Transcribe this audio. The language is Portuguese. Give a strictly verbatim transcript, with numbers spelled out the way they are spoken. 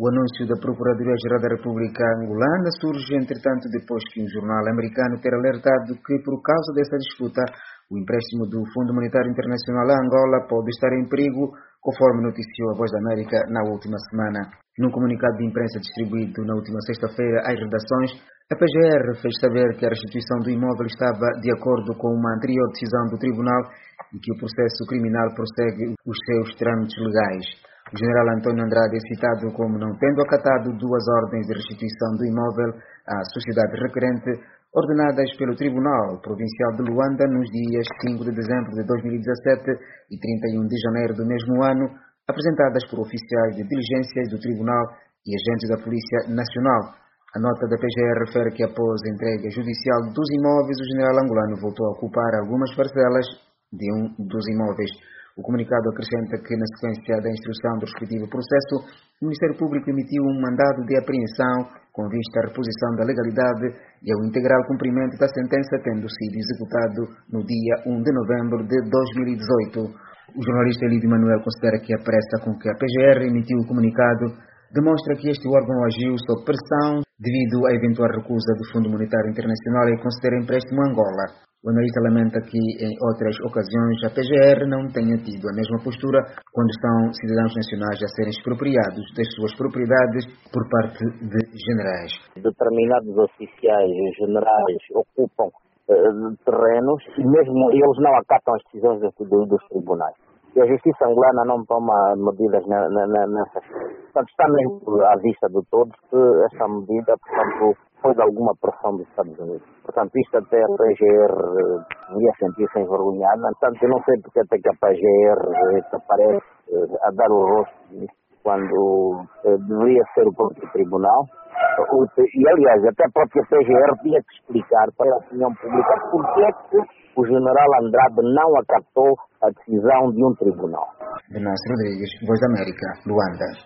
O anúncio da Procuradoria-Geral da República Angolana surge, entretanto, depois que um jornal americano ter alertado que, por causa dessa disputa, o empréstimo do Fundo Monetário Internacional a Angola pode estar em perigo, conforme noticiou a Voz da América na última semana. Num comunicado de imprensa distribuído na última sexta-feira às redações, a P G R fez saber que a restituição do imóvel estava de acordo com uma anterior decisão do tribunal e que o processo criminal prossegue os seus trâmites legais. O general António Andrade é citado como não tendo acatado duas ordens de restituição do imóvel à sociedade requerente ordenadas pelo Tribunal Provincial de Luanda nos dias cinco de dezembro de dois mil e dezassete e trinta e um de janeiro do mesmo ano, apresentadas por oficiais de diligências do Tribunal e agentes da Polícia Nacional. A nota da P G R refere que após a entrega judicial dos imóveis, o general angolano voltou a ocupar algumas parcelas de um dos imóveis. O comunicado acrescenta que, na sequência da instrução do respectivo processo, o Ministério Público emitiu um mandado de apreensão com vista à reposição da legalidade e ao integral cumprimento da sentença, tendo sido executado no dia um de novembro de dois mil e dezoito. O jornalista Elidio Manuel considera que a pressa com que a P G R emitiu o comunicado demonstra que este órgão agiu sob pressão devido à eventual recusa do Fundo Monetário Internacional em conceder empréstimo a Angola. O analista lamenta que, em outras ocasiões, a P G R não tenha tido a mesma postura quando estão cidadãos nacionais a serem expropriados das suas propriedades por parte de generais. Determinados oficiais e generais ocupam uh, terrenos e mesmo eles não acatam as decisões dos, dos tribunais. E a justiça angolana não toma medidas na, na, na, nessas. Portanto, está mesmo à vista de todos que esta medida, portanto, foi de alguma pressão dos Estados Unidos. Portanto, isto até a P G R devia sentir-se envergonhada. Portanto, eu não sei porque até que a P G R aparece a dar o rosto nisto, quando deveria ser o próprio tribunal. E, aliás, até a própria P G R tinha que explicar para a opinião pública porque é que o general Andrade não acatou a decisão de um tribunal. Venâncio Rodrigues, Voz da América, Luanda.